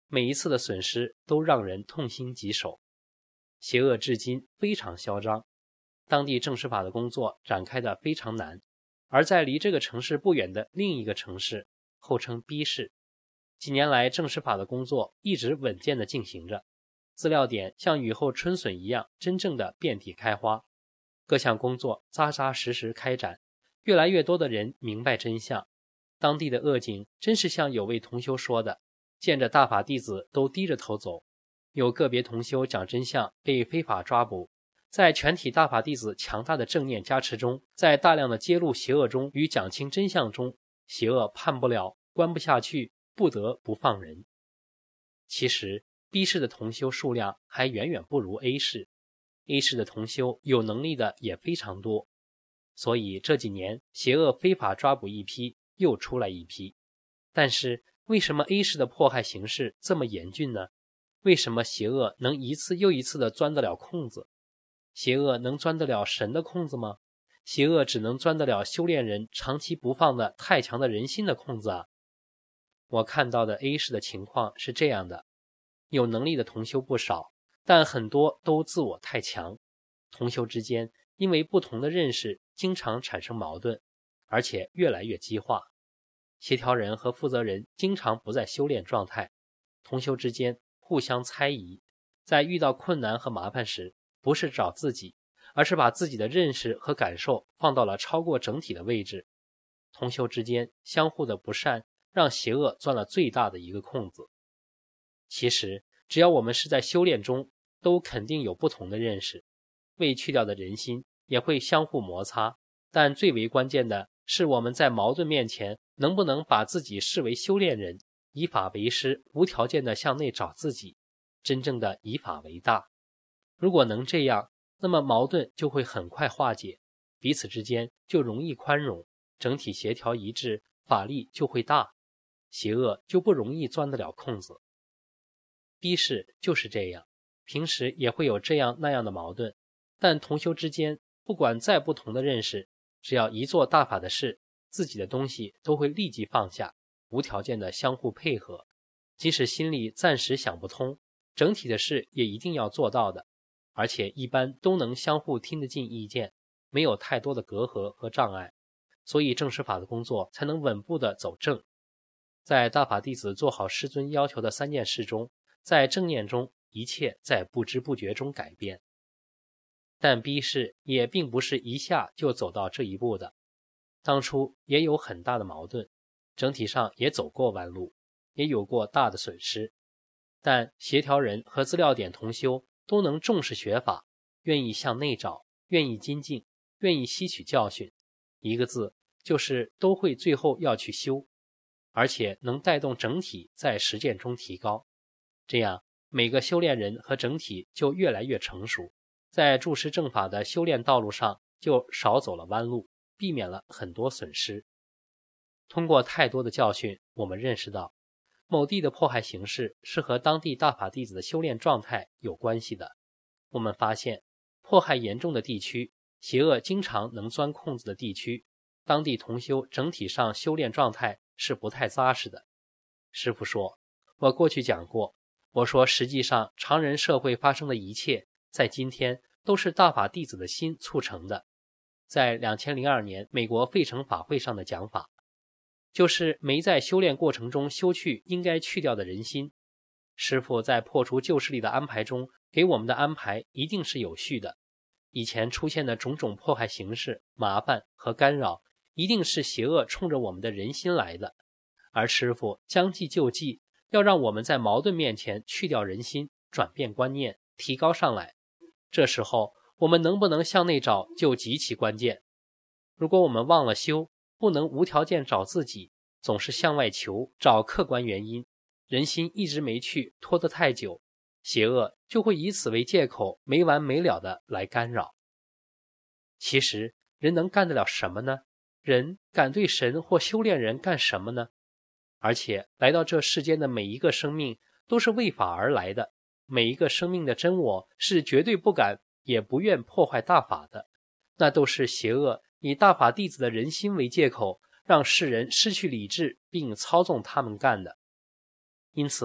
每一次的损失都让人痛心疾首。邪恶至今非常嚣张，当地政史法的工作展开得非常难。而在离这个城市不远的另一个城市，后称 B 市，几年来政史法的工作一直稳健地进行着，资料点像雨后春笋一样真正的遍地开花，各项工作扎扎实实开展，越来越多的人明白真相。当地的恶境真是像有位同修说的，见着大法弟子都低着头走，有个别同修讲真相被非法抓捕，在全体大法弟子强大的正念加持中，在大量的揭露邪恶中与讲清真相中，邪恶判不了，关不下去，不得不放人。其实 B 市的同修数量还远远不如 A 市， A 市的同修有能力的也非常多，所以这几年邪恶非法抓捕一批又出来一批。但是为什么 A 市的迫害形势这么严峻呢？为什么邪恶能一次又一次地钻得了空子？邪恶能钻得了神的空子吗？邪恶只能钻得了修炼人长期不放的太强的人心的空子啊！我看到的 A 市的情况是这样的，有能力的同修不少，但很多都自我太强，同修之间因为不同的认识经常产生矛盾，而且越来越激化。协调人和负责人经常不在修炼状态，同修之间互相猜疑，在遇到困难和麻烦时，不是找自己，而是把自己的认识和感受放到了超过整体的位置。同修之间相互的不善，让邪恶钻了最大的一个空子。其实只要我们是在修炼中，都肯定有不同的认识，未去掉的人心也会相互摩擦，但最为关键的是我们在矛盾面前能不能把自己视为修炼人，以法为师，无条件的向内找自己，真正的以法为大。如果能这样，那么矛盾就会很快化解，彼此之间就容易宽容，整体协调一致，法力就会大，邪恶就不容易钻得了空子。B 市就是这样，平时也会有这样那样的矛盾，但同修之间不管再不同的认识，只要一做大法的事，自己的东西都会立即放下，无条件的相互配合，即使心里暂时想不通，整体的事也一定要做到的，而且一般都能相互听得进意见，没有太多的隔阂和障碍，所以正实法的工作才能稳步的走正。在大法弟子做好师尊要求的3件事中，在正念中，一切在不知不觉中改变。但 B 市也并不是一下就走到这一步的，当初也有很大的矛盾，整体上也走过弯路，也有过大的损失，但协调人和资料点同修都能重视学法，愿意向内找，愿意精进，愿意吸取教训，一个字就是都会最后要去修，而且能带动整体在实践中提高，这样每个修炼人和整体就越来越成熟，在注释正法的修炼道路上就少走了弯路，避免了很多损失。通过太多的教训，我们认识到某地的迫害形式是和当地大法弟子的修炼状态有关系的。我们发现迫害严重的地区，邪恶经常能钻空子的地区，当地同修整体上修炼状态是不太扎实的。师父说，我过去讲过，我说实际上常人社会发生的一切，在今天都是大法弟子的心促成的。在2002年美国费城法会上的讲法，就是没在修炼过程中修去应该去掉的人心。师父在破除旧势力的安排中，给我们的安排一定是有序的。以前出现的种种迫害形式、麻烦和干扰，一定是邪恶冲着我们的人心来的。而师父将计就计，要让我们在矛盾面前去掉人心，转变观念，提高上来。这时候我们能不能向内找就极其关键。如果我们忘了修，不能无条件找自己，总是向外求，找客观原因，人心一直没去，拖得太久，邪恶就会以此为借口，没完没了的来干扰。其实人能干得了什么呢？人敢对神或修炼人干什么呢？而且来到这世间的每一个生命都是为法而来的，每一个生命的真我是绝对不敢也不愿破坏大法的，那都是邪恶以大法弟子的人心为借口，让世人失去理智并操纵他们干的。因此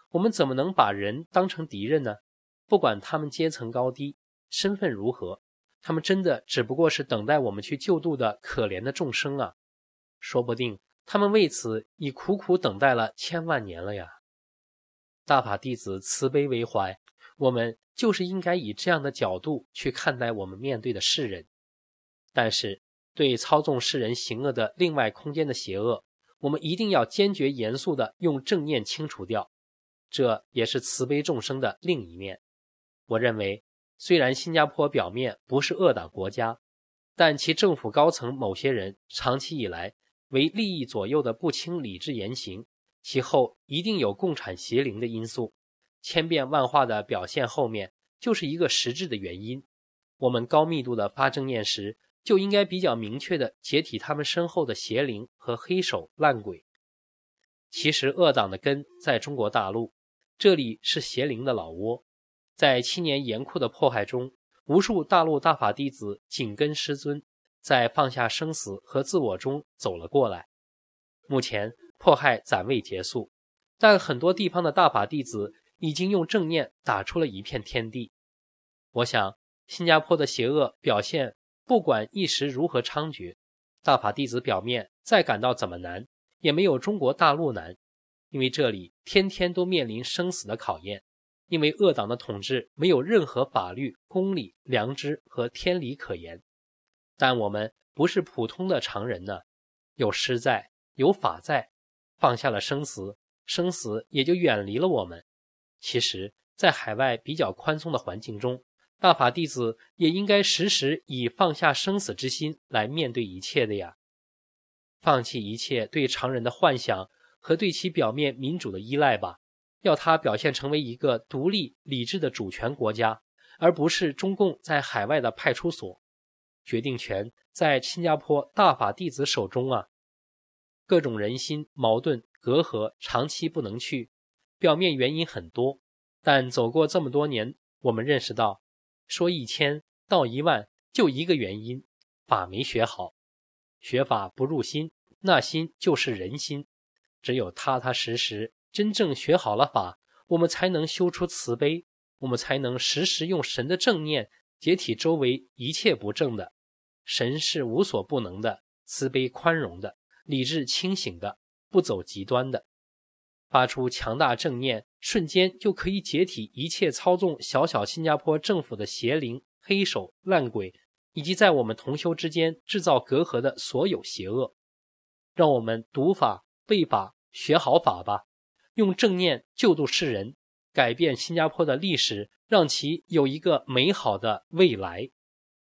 我们怎么能把人当成敌人呢？不管他们阶层高低，身份如何，他们真的只不过是等待我们去救度的可怜的众生啊！说不定他们为此已苦苦等待了千万年了呀！大法弟子慈悲为怀，我们就是应该以这样的角度去看待我们面对的世人。但是对操纵世人行恶的另外空间的邪恶，我们一定要坚决严肃地用正念清除掉，这也是慈悲众生的另一面。我认为，虽然新加坡表面不是恶党国家，但其政府高层某些人长期以来为利益左右的不清理智言行，其后一定有共产邪灵的因素，千变万化的表现后面就是一个实质的原因。我们高密度的发正念时，就应该比较明确地解体他们身后的邪灵和黑手烂鬼。其实恶党的根在中国大陆，这里是邪灵的老窝。在7年严酷的迫害中，无数大陆大法弟子紧跟师尊，在放下生死和自我中走了过来。目前迫害暂未结束，但很多地方的大法弟子已经用正念打出了一片天地。我想新加坡的邪恶表现不管一时如何猖獗，大法弟子表面再感到怎么难，也没有中国大陆难，因为这里天天都面临生死的考验，因为恶党的统治没有任何法律、公理、良知和天理可言。但我们不是普通的常人呢，有师在，有法在，放下了生死，生死也就远离了我们。其实在海外比较宽松的环境中，大法弟子也应该时时以放下生死之心来面对一切的呀。放弃一切对常人的幻想和对其表面民主的依赖吧，要它表现成为一个独立理智的主权国家，而不是中共在海外的派出所。决定权在新加坡大法弟子手中啊。各种人心矛盾隔阂长期不能去，表面原因很多，但走过这么多年，我们认识到，说1000到10000就一个原因，法没学好。学法不入心，那心就是人心。只有踏踏实实真正学好了法，我们才能修出慈悲，我们才能时时用神的正念解体周围一切不正的。神是无所不能的，慈悲宽容的，理智清醒的，不走极端的。发出强大正念，瞬间就可以解体一切操纵小小新加坡政府的邪灵、黑手、烂鬼，以及在我们同修之间制造隔阂的所有邪恶。让我们读法、背法、学好法吧，用正念救度世人，改变新加坡的历史，让其有一个美好的未来。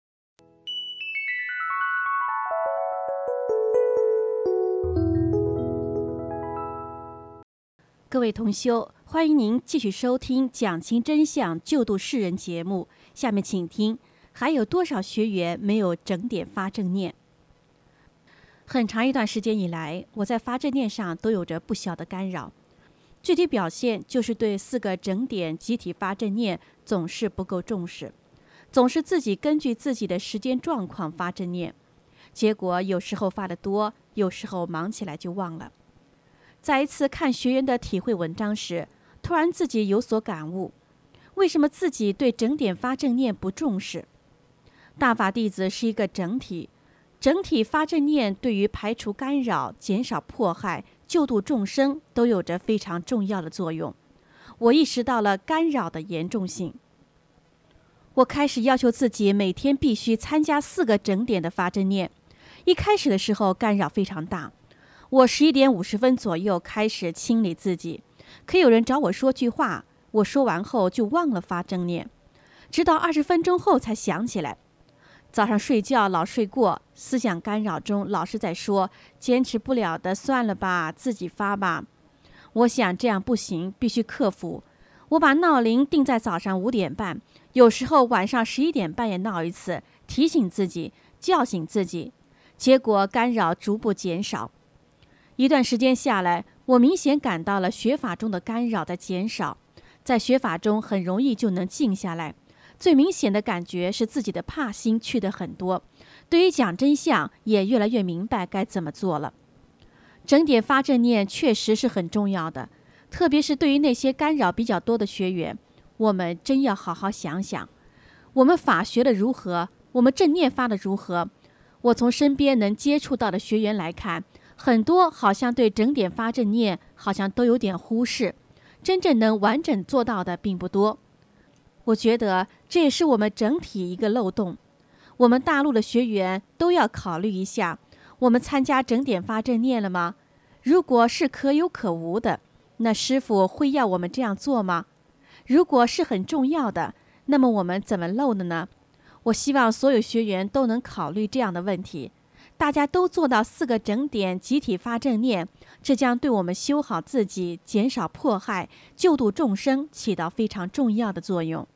各位同修，欢迎您继续收听讲清真相救度世人节目。下面请听，还有多少学员没有整点发正念？很长一段时间以来，我在发正念上都有着不小的干扰。具体表现就是对4个整点集体发正念总是不够重视，总是自己根据自己的时间状况发正念，结果有时候发得多，有时候忙起来就忘了。在一次看学员的体会文章时，突然自己有所感悟，为什么自己对整点发正念不重视？大法弟子是一个整体，整体发正念对于排除干扰、减少迫害、救度众生都有着非常重要的作用。我意识到了干扰的严重性，我开始要求自己每天必须参加4个整点的发正念。一开始的时候干扰非常大，我11点50分左右开始清理自己，可有人找我说句话，我说完后就忘了发正念，直到20分钟后才想起来。早上睡觉老睡过，思想干扰中老是在说坚持不了的算了吧，自己发吧。我想这样不行，必须克服。我把闹铃定在早上5点半，有时候晚上11点半也闹一次，提醒自己，叫醒自己，结果干扰逐步减少。一段时间下来，我明显感到了学法中的干扰在减少，在学法中很容易就能静下来。最明显的感觉是自己的怕心去得很多，对于讲真相也越来越明白该怎么做了。整点发正念确实是很重要的， 特别是对于那些干扰比较多的学员，我们真要好好想想，我们法学的如何，我们正念发的如何。我从身边能接触到的学员来看，很多好像对整点发正念好像都有点忽视，真正能完整做到的并不多。我觉得这也是我们整体一个漏洞，我们大陆的学员都要考虑一下，我们参加整点发正念了吗？如果是可有可无的，那师父会要我们这样做吗？如果是很重要的，那么我们怎么漏的呢？我希望所有学员都能考虑这样的问题，大家都做到4个整点集体发正念，这将对我们修好自己、减少迫害、救度众生起到非常重要的作用。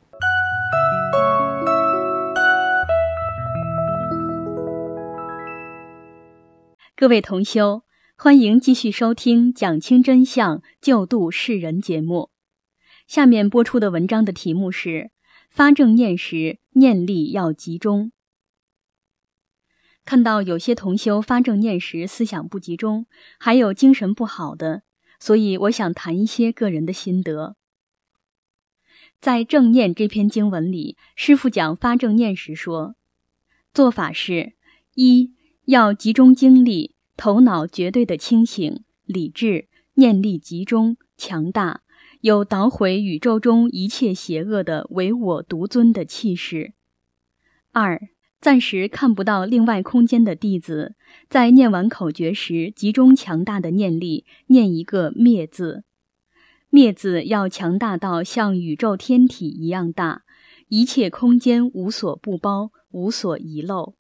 各位同修，欢迎继续收听讲清真相救度世人节目。下面播出的文章的题目是发正念时念力要集中。看到有些同修发正念时思想不集中，还有精神不好的，所以我想谈一些个人的心得。在正念这篇经文里，师父讲发正念时说，做法是：一，要集中精力，头脑绝对的清醒、理智，念力集中、强大，有捣毁宇宙中一切邪恶的唯我独尊的气势。二，暂时看不到另外空间的弟子，在念完口诀时，集中强大的念力，念一个灭字。灭字要强大到像宇宙天体一样大，一切空间无所不包，无所遗漏。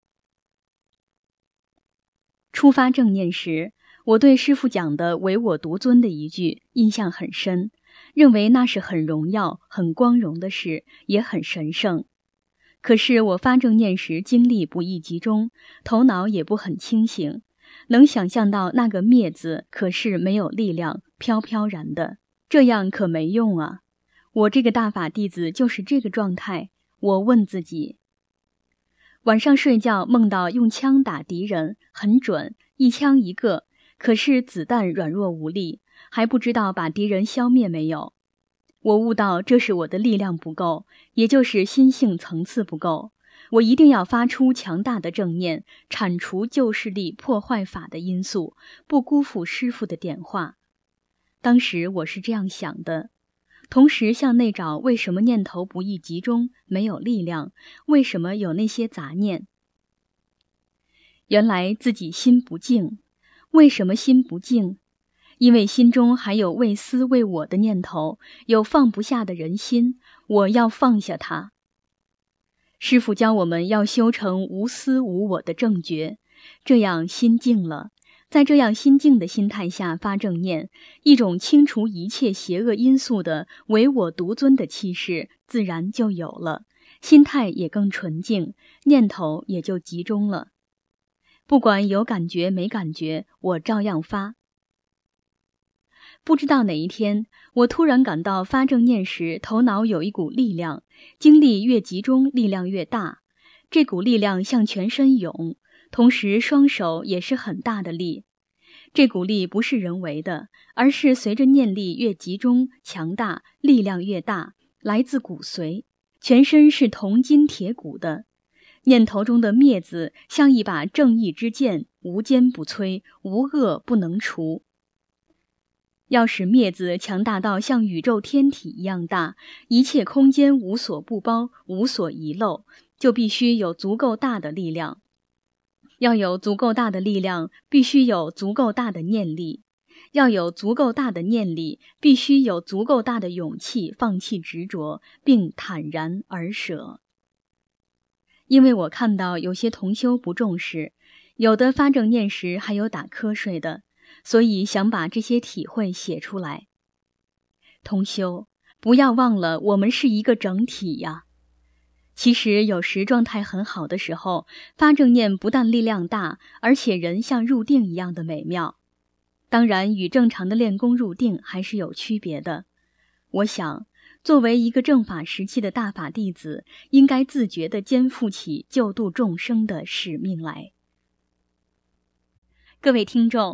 初发正念时，我对师父讲的唯我独尊的一句印象很深，认为那是很荣耀、很光荣的事，也很神圣。可是我发正念时精力不易集中，头脑也不很清醒，能想象到那个灭字，可是没有力量，飘飘然的，这样可没用啊！我这个大法弟子就是这个状态。我问自己，晚上睡觉梦到用枪打敌人，很准，一枪一个，可是子弹软弱无力，还不知道把敌人消灭没有。我悟到这是我的力量不够，也就是心性层次不够，我一定要发出强大的正念，铲除旧势力破坏法的因素，不辜负师父的点化。当时我是这样想的，同时向内找为什么念头不易集中，没有力量，为什么有那些杂念。原来自己心不静。为什么心不静？因为心中还有为私为我的念头，有放不下的人心，我要放下它。师父教我们要修成无私无我的正觉，这样心静了，在这样心静的心态下发正念，一种清除一切邪恶因素的唯我独尊的气势自然就有了，心态也更纯净，念头也就集中了。不管有感觉没感觉，我照样发。不知道哪一天，我突然感到发正念时头脑有一股力量，精力越集中，力量越大。这股力量向全身涌，同时双手也是很大的力。这股力不是人为的，而是随着念力越集中强大，力量越大，来自骨髓，全身是铜筋铁骨的。念头中的灭字像一把正义之剑，无坚不摧，无恶不能除。要使灭字强大到像宇宙天体一样大，一切空间无所不包，无所遗漏，就必须有足够大的力量。要有足够大的力量，必须有足够大的念力。要有足够大的念力，必须有足够大的勇气，放弃执着，并坦然而舍。因为我看到有些同修不重视，有的发正念时还有打瞌睡的，所以想把这些体会写出来。同修，不要忘了我们是一个整体呀。其实有时状态很好的时候，发正念不但力量大，而且人像入定一样的美妙。当然与正常的练功入定还是有区别的。我想作为一个正法时期的大法弟子，应该自觉地肩负起救度众生的使命来。各位听众，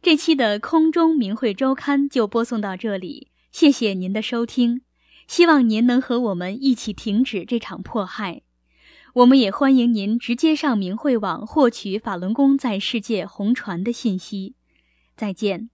这期的空中明慧周刊就播送到这里，谢谢您的收听，希望您能和我们一起停止这场迫害。我们也欢迎您直接上明慧网获取法轮功在世界红传的信息。再见。